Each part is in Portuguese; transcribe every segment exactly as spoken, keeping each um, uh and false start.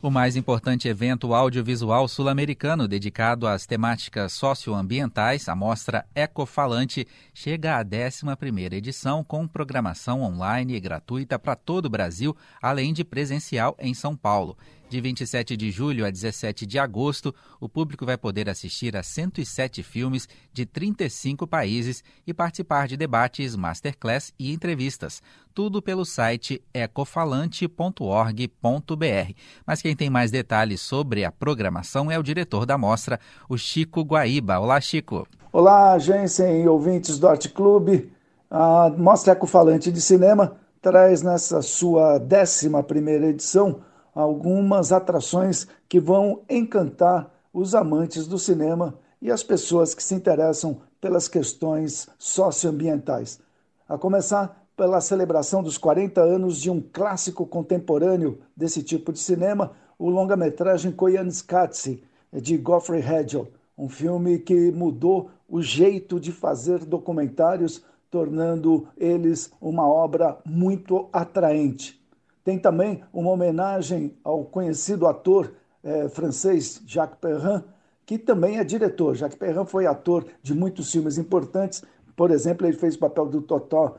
O mais importante evento audiovisual sul-americano dedicado às temáticas socioambientais, a Mostra Ecofalante, chega à décima primeira edição com programação online e gratuita para todo o Brasil, além de presencial em São Paulo. De vinte e sete de julho a dezessete de agosto, o público vai poder assistir a cento e sete filmes de trinta e cinco países e participar de debates, masterclass e entrevistas. Tudo pelo site ecofalante ponto org ponto br. Mas quem tem mais detalhes sobre a programação é o diretor da mostra, o Chico Guaíba. Olá, Chico. Olá, Jensen e ouvintes do Arte Clube. A Mostra Ecofalante de Cinema traz nessa sua décima primeira edição algumas atrações que vão encantar os amantes do cinema e as pessoas que se interessam pelas questões socioambientais. A começar pela celebração dos quarenta anos de um clássico contemporâneo desse tipo de cinema, o longa-metragem Koyaanisqatsi, de Geoffrey Hedgel, um filme que mudou o jeito de fazer documentários, tornando eles uma obra muito atraente. Tem também uma homenagem ao conhecido ator eh, francês Jacques Perrin, que também é diretor. Jacques Perrin foi ator de muitos filmes importantes. Por exemplo, ele fez o papel do Totó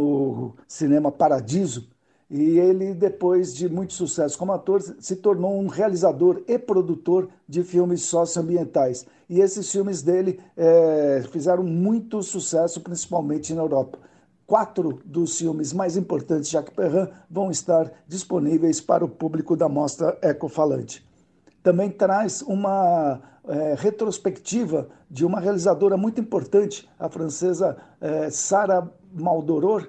no cinema Paradiso. E ele, depois de muito sucesso como ator, se tornou um realizador e produtor de filmes socioambientais. E esses filmes dele eh, fizeram muito sucesso, principalmente na Europa. Quatro dos filmes mais importantes de Jacques Perrin vão estar disponíveis para o público da Mostra Ecofalante. Também traz uma é, retrospectiva de uma realizadora muito importante, a francesa é, Sarah Maldoror,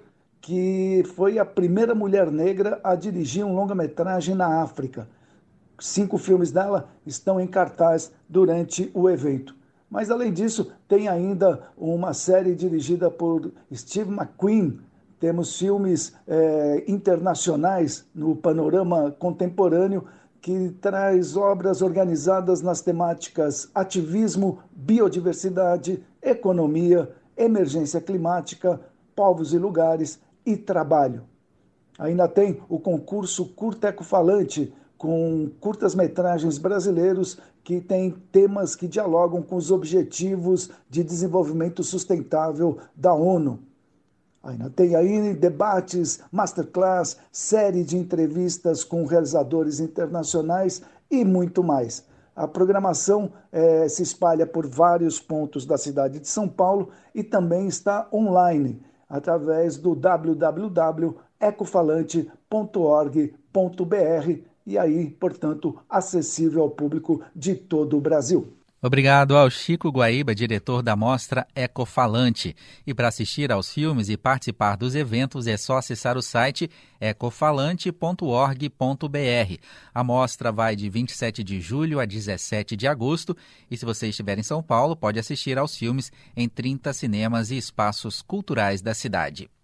que foi a primeira mulher negra a dirigir um longa-metragem na África. Cinco filmes dela estão em cartaz durante o evento. Mas, além disso, tem ainda uma série dirigida por Steve McQueen. Temos filmes eh, internacionais no panorama contemporâneo que traz obras organizadas nas temáticas ativismo, biodiversidade, economia, emergência climática, povos e lugares e trabalho. Ainda tem o concurso Curta Ecofalante, com curtas-metragens brasileiros que têm temas que dialogam com os objetivos de desenvolvimento sustentável da ONU. Ainda tem aí debates, masterclass, série de entrevistas com realizadores internacionais e muito mais. A programação eh, se espalha por vários pontos da cidade de São Paulo e também está online, através do w w w ponto ecofalante ponto org ponto br, e aí, portanto, acessível ao público de todo o Brasil. Obrigado ao Chico Guaíba, diretor da Mostra Ecofalante. E para assistir aos filmes e participar dos eventos é só acessar o site ecofalante ponto org ponto br. A mostra vai de vinte e sete de julho a dezessete de agosto e, se você estiver em São Paulo, pode assistir aos filmes em trinta cinemas e espaços culturais da cidade.